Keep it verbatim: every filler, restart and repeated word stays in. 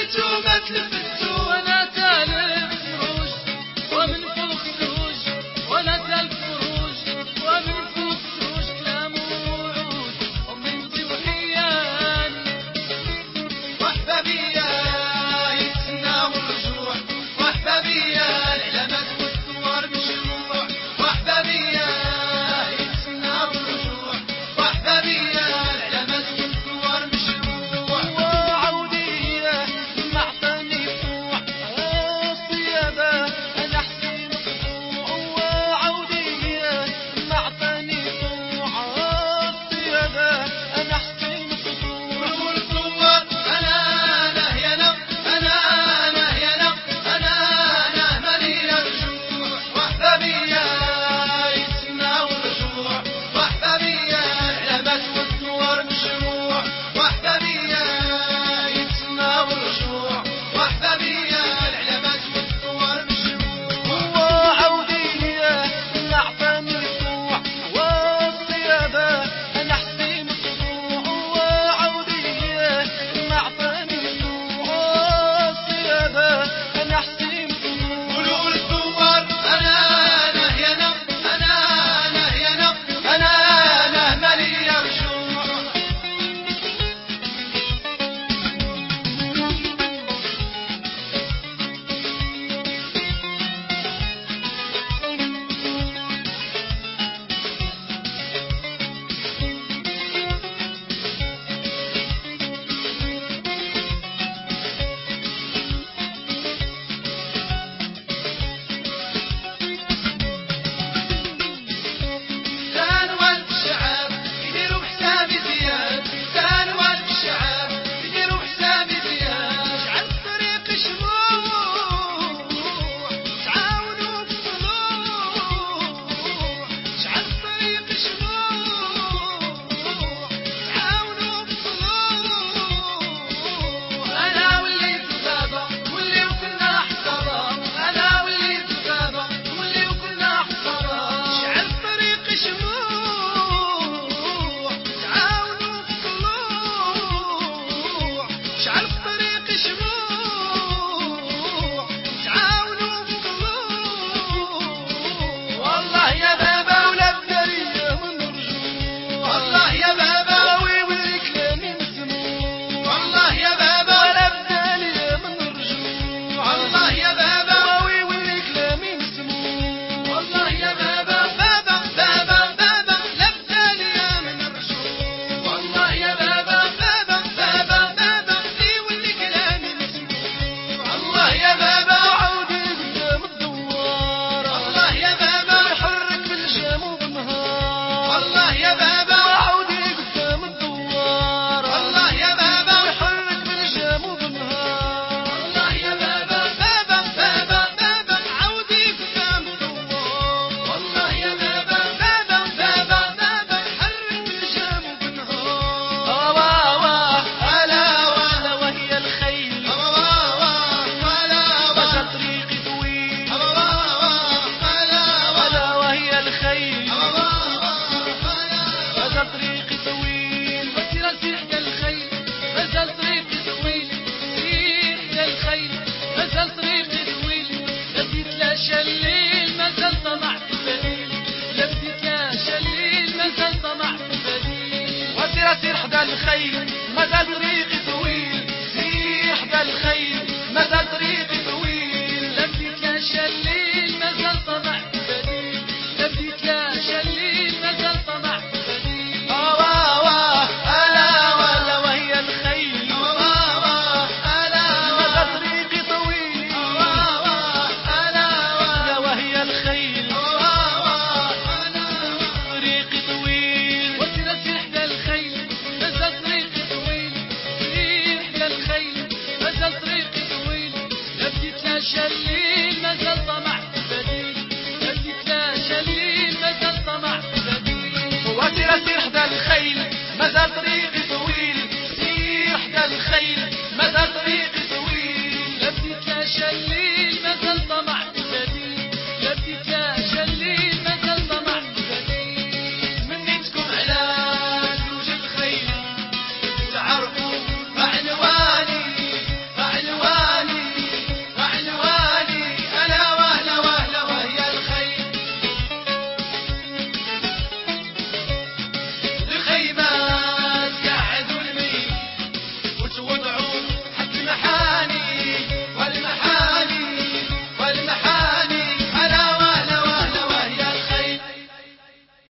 تلفيتو ما تلفتو وانا تالف فروج ومن فوق سروج وانا تالف فروج ومن فوق سروج كلام ووعود وبنتي وحياني واحبابية يتسنى والرجوع واحبابية العلامات والصور مشروع واحبابية يتسنى والرجوع واحبابية العلامات والصور مشروع وعودية ما عطاني فوع الصيادة انا حسين مقطوع وعودية ما عطاني فوع الصيادة انا حسين مقطوع والصور انا انا يا نم انا انا يا نم انا انا مالي رجوع واحبابية يتسنى والرجوع واحبابية العلامات والصور مشروع واحبابية يتسنى والرجوع واحبابية العلامات والصور مشروع وعودية ما عطاني فوع والصيادة انا حسين مقطوع وعودية ما عطاني فوع الصيادة انا حسين مقطوع قولوا الصور انا انا يا نم انا انا يا نم انا انا مالي رجوع كانوا ألف شعب يديروا بحسابي زياد كانوا ألف شعب يديروا بحسابي زياد شعل طريق شموع تعاونوا بطلوع شعل طريق شموع تعاونوا بطلوع أنا وليت بابا واللي وكلنا حصابة أنا وليت بابا واللي وكلنا حصابة شعل طريق شموع تعاونوا بطلوع شعل طريق شموع تعاونوا بطلوع والله يا بابا ولا بدرية من رجوع والله يا بابا وي واللي كلامي مسموع والله يا بابا ولا بدرية من رجوع والله يا بابا وي واللي كلامي مسموع والله يا بابا بابا بابا بابا لا بدرية من رجوع والله يا بابا بابا بابا بابا لي واللي كلامي مسموع الله يا بابا عودي قدام الدوار الله يا بابا يحرك بالجام وبالنهار الله يا بابا عودي قدام الدوار الله يا بابا يحرك بالجام وبالنهار الله يا بابا بابا بابا بابا عودي قدام الدوار والله يا بابا بابا بابا بابا يحرك بالجام وبالنهار واه هلا وهلا وهي الخيل مشى طريقي طويل هلا وهي الخيل مشى طريقي طويل وسير سيح الخيل مازال طريقي طويل سيح الخيل مازال طريقي طويل لا بديت لا شليل مازال طمع في البديل لا بديت لا شليل مازال طمع في البديل وسير سير حدا الخيل مازال طريقي طويل سيح حدا الخيل مازال طريقي طويل لا بديت لا شليل مازال طمع في البديل لا بديت لا شليل مازال طمع في البديل واه واه هلا وهلا وهي الخيل مازال طريقي طويل هلا وهي الخيل طريقي طويل وسير سيح حدا الخيل مازال طريقي طويل سيح حدا الخيل مازال طريقي طويل لا بديت لا شليل مازال طمع في البديل لا بديت لا شليل مازال طمع في البديل وسير سيح حدا الخيل مازال طريقي